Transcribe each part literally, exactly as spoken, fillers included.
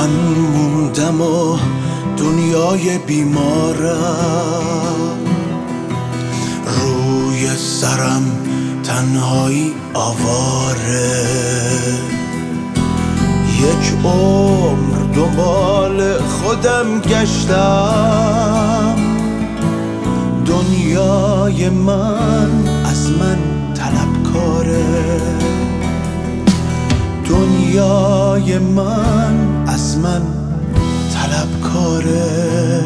من موندم و دنیای بیمارم، روی سرم تنهایی آواره. یک عمر دنبال خودم گشتم، دنیای من از من طلبکاره. دنیای من از من طلبکاره.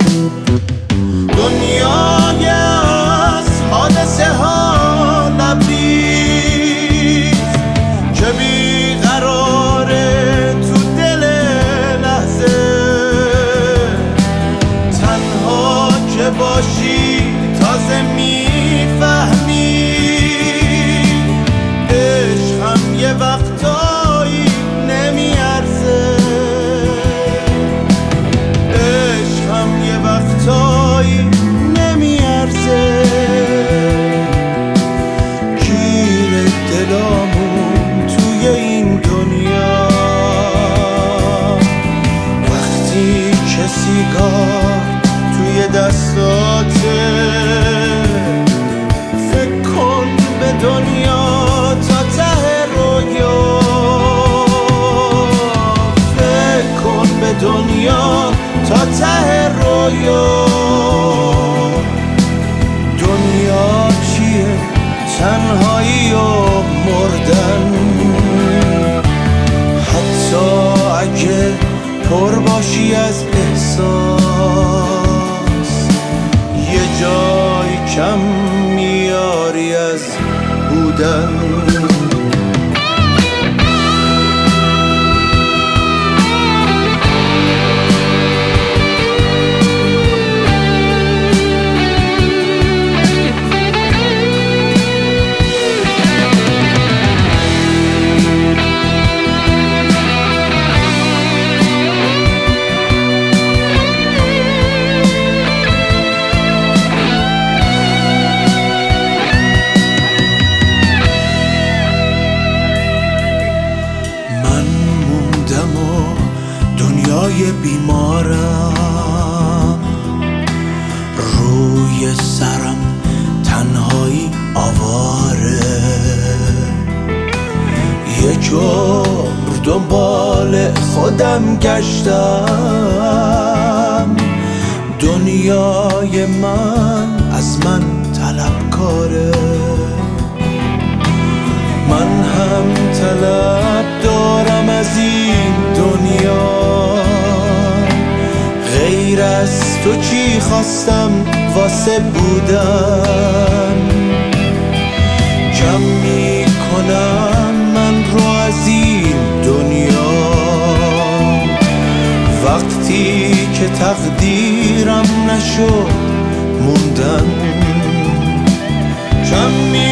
دنیای از حادثه ها لبریز که بیقراره تو دل لحظه. تنها که باشی تازه میفهمی عشق هم یه وقتایی نمیارزه. عشق هم یه وقتایی نمیارزه. گیر دلامون توی این دنیا وقتی که سیگار توی دستاته. فکر کن به دنیا تا ته رویا، فکر کن به دنیا تا ته رویا. دنیا چیه؟ تنهایی و مردن. حتی اگه پر باشی از احساس، یه جای کم میاری از بودن. دنیای بیمارم، روی سرم تنهایی آواره. یک عمر دنبال خودم گشتم، دنیای من از من طلبکاره. من هم طلب دارم از این دنیا، غیر از تو چی خواستم واسه بودن. کم می کنم من رو از این دنیا وقتی که تقدیرم نشد موندن. کم می